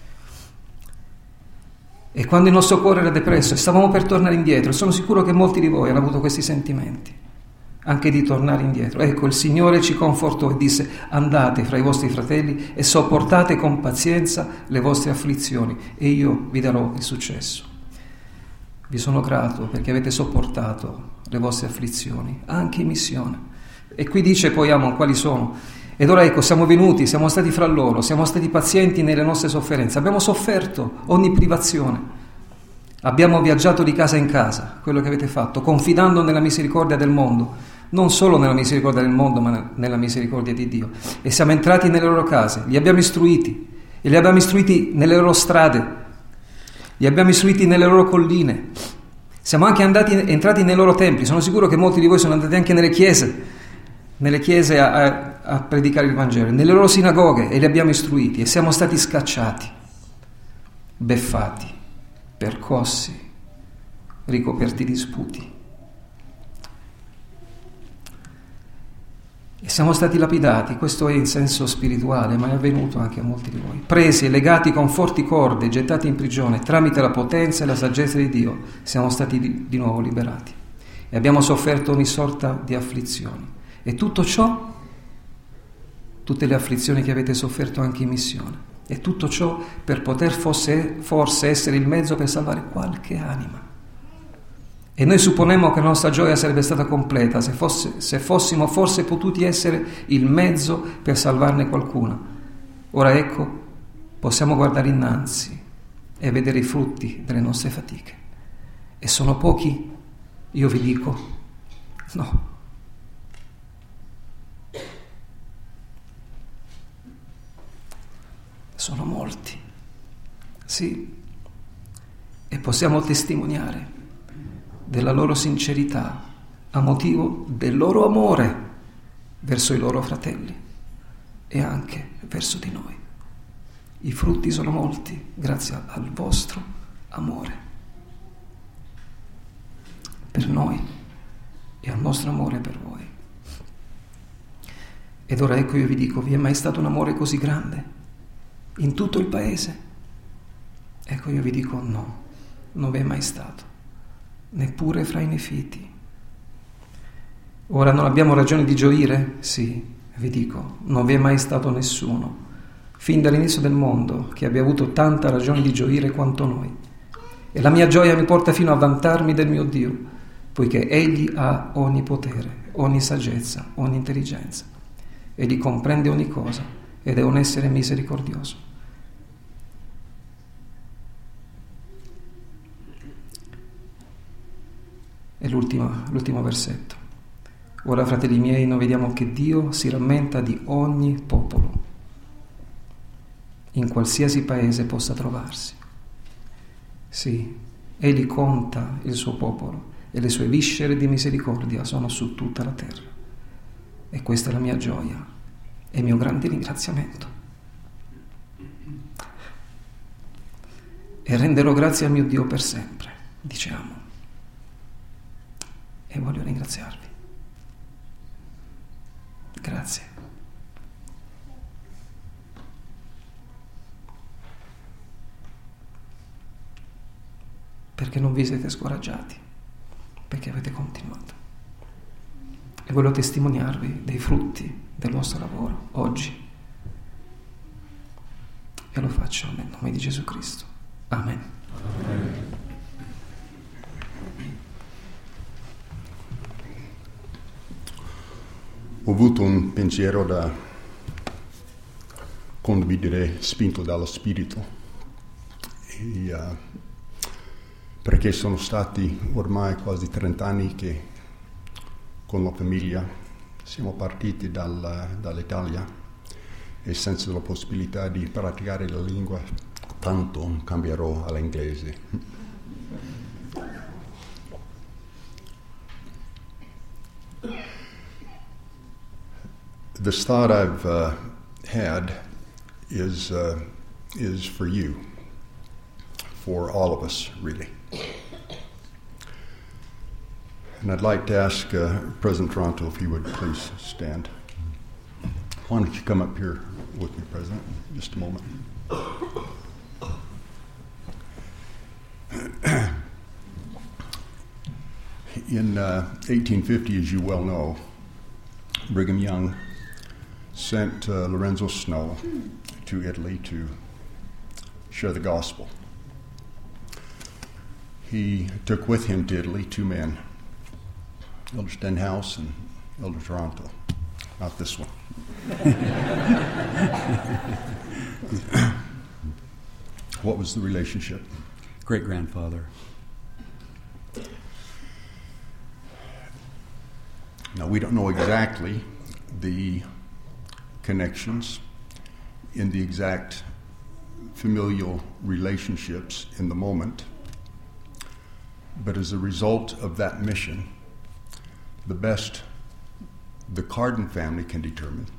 S8: E quando il nostro cuore era depresso e stavamo per tornare indietro, sono sicuro che molti di voi hanno avuto questi sentimenti, anche di tornare indietro. Ecco, il Signore ci confortò e disse: andate fra i vostri fratelli e sopportate con pazienza le vostre afflizioni e io vi darò il successo. Vi sono grato perché avete sopportato le vostre afflizioni, anche in missione. E qui dice poi Ammon quali sono. Ed ora ecco, siamo venuti, siamo stati fra loro, siamo stati pazienti nelle nostre sofferenze, abbiamo sofferto ogni privazione, abbiamo viaggiato di casa in casa, quello che avete fatto, confidando nella misericordia del mondo, non solo nella misericordia del mondo, ma nella misericordia di Dio. E siamo entrati nelle loro case, li abbiamo istruiti, e li abbiamo istruiti nelle loro strade, li abbiamo istruiti nelle loro colline, siamo anche andati, entrati nei loro templi. Sono sicuro che molti di voi sono andati anche nelle chiese, nelle chiese a, a, a predicare il Vangelo, nelle loro sinagoghe, e li abbiamo istruiti, e siamo stati scacciati, beffati, percossi, ricoperti di sputi. E siamo stati lapidati, questo è in senso spirituale, ma è avvenuto anche a molti di voi. Presi e legati con forti corde, gettati in prigione, tramite la potenza e la saggezza di Dio, siamo stati di, di nuovo liberati. E abbiamo sofferto ogni sorta di afflizioni. E tutto ciò, tutte le afflizioni che avete sofferto anche in missione, e tutto ciò per poter fosse, forse essere il mezzo per salvare qualche anima. E noi supponemmo che la nostra gioia sarebbe stata completa se, fosse, se fossimo forse potuti essere il mezzo per salvarne qualcuna. Ora ecco, possiamo guardare innanzi e vedere i frutti delle nostre fatiche. E sono pochi? Io vi dico, no. Sono molti, sì, e possiamo testimoniare della loro sincerità a motivo del loro amore verso i loro fratelli e anche verso di noi. I frutti sono molti grazie al vostro amore per noi e al nostro amore per voi. Ed ora ecco, io vi dico, vi è mai stato un amore così grande in tutto il paese? Ecco, io vi dico no, non vi è mai stato, neppure fra i nefiti. Ora non abbiamo ragione di gioire? Sì, vi dico, non vi è mai stato nessuno, fin dall'inizio del mondo, che abbia avuto tanta ragione di gioire quanto noi. E la mia gioia mi porta fino a vantarmi del mio Dio, poiché Egli ha ogni potere, ogni saggezza, ogni intelligenza. Egli comprende ogni cosa ed è un essere misericordioso. E l'ultimo, l'ultimo versetto. Ora, fratelli miei, noi vediamo che Dio si rammenta di ogni popolo, in qualsiasi paese possa trovarsi. Sì, Egli conta il suo popolo e le sue viscere di misericordia sono su tutta la terra. E questa è la mia gioia e il mio grande ringraziamento. E renderò grazie a mio Dio per sempre, diciamo. E voglio ringraziarvi. Grazie. Perché non vi siete scoraggiati, perché avete continuato. E voglio testimoniarvi dei frutti del vostro lavoro oggi. E lo faccio nel nome di Gesù Cristo. Amen. Amen.
S9: Ho avuto un pensiero da condividere spinto dallo Spirito, e, uh, perché sono stati ormai quasi trent'anni che con la famiglia siamo partiti dal, dall'Italia e senza la possibilità di praticare la lingua, tanto cambierò all'inglese. The thought I've uh, had is uh, is for you, for all of us, really. And I'd like to ask uh, President Toronto if he would please stand. Why don't you come up here with me, President, just a moment. In uh, eighteen fifty, as you well know, Brigham Young sent uh, Lorenzo Snow to Italy to share the gospel. He took with him to Italy two men, Elder Stenhouse and Elder Toronto. Not this one. What was the relationship?
S10: Great-grandfather.
S9: Now, we don't know exactly the connections in the exact familial relationships in the moment, but as a result of that mission, the best the Carden family can determine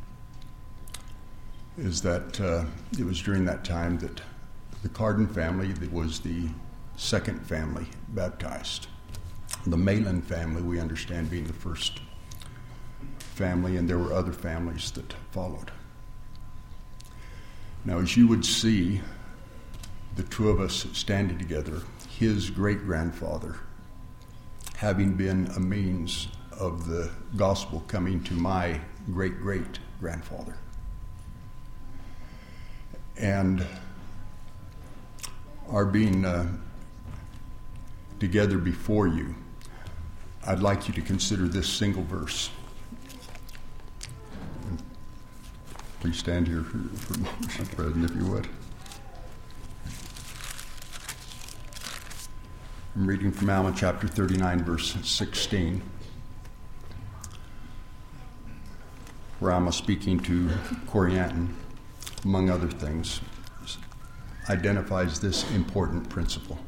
S9: is that uh, it was during that time that the Carden family was the second family baptized. The Malin family, we understand, being the first family, and there were other families that followed. Now, as you would see, the two of us standing together, his great-grandfather, having been a means of the gospel coming to my great-great-grandfather. And our being uh, together before you, I'd like you to consider this single verse. Please stand here for, for Mister President, if you would. I'm reading from Alma chapter thirty-nine, verse sixteen, where Alma, speaking to Corianton, among other things, identifies this important principle.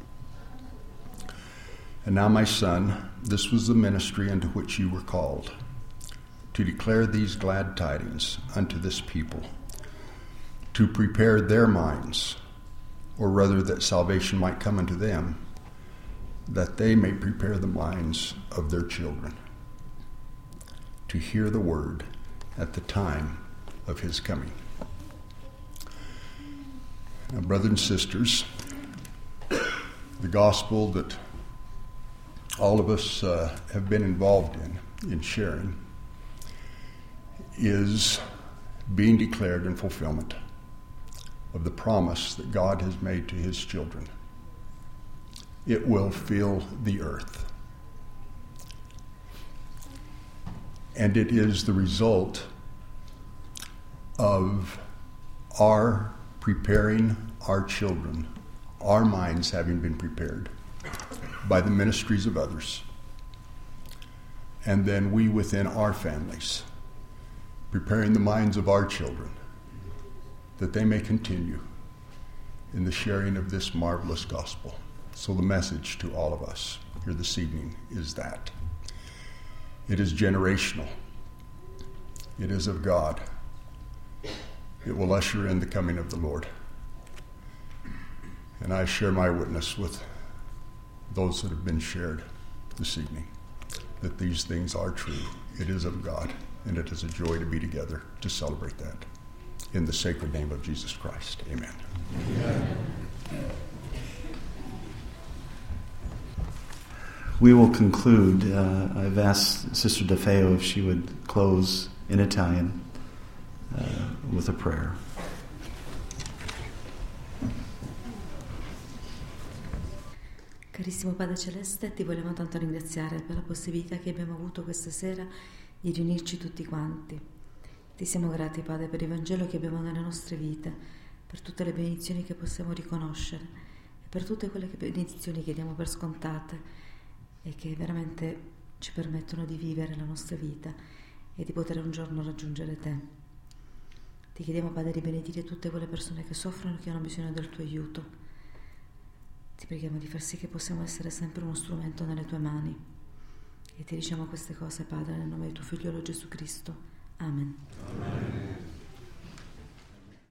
S9: And now, my son, this was the ministry unto which you were called, to declare these glad tidings unto this people, to prepare their minds, or rather that salvation might come unto them, that they may prepare the minds of their children, to hear the word at the time of his coming. Now, brothers and sisters, the gospel that all of us uh, have been involved in, in sharing, is being declared in fulfillment of the promise that God has made to his children. It will fill the earth. And it is the result of our preparing our children, our minds having been prepared by the ministries of others, and then we within our families preparing the minds of our children that they may continue in the sharing of this marvelous gospel. So the message to all of us here this evening is that it is generational. It is of God. It will usher in the coming of the Lord. And I share my witness with those that have been shared this evening, that these things are true. It is of God, and it is a joy to be together to celebrate that. In the sacred name of Jesus Christ, amen. Amen.
S1: We will conclude. Uh, I've asked Sister DeFeo if she would close in Italian uh, with a prayer.
S10: Carissimo Padre Celeste, ti vogliamo tanto ringraziare per la possibilità che abbiamo avuto questa sera di riunirci tutti quanti. Ti siamo grati, Padre, per il Vangelo che abbiamo nelle nostre vite, per tutte le benedizioni che possiamo riconoscere e per tutte quelle benedizioni che diamo per scontate e che veramente ci permettono di vivere la nostra vita e di poter un giorno raggiungere te. Ti chiediamo, Padre, di benedire tutte quelle persone che soffrono e che hanno bisogno del tuo aiuto. Ti preghiamo di far sì che possiamo essere sempre uno strumento nelle tue mani. E ti diciamo queste cose, Padre, nel nome di tuo Figliolo Gesù Cristo. Amen. Amen.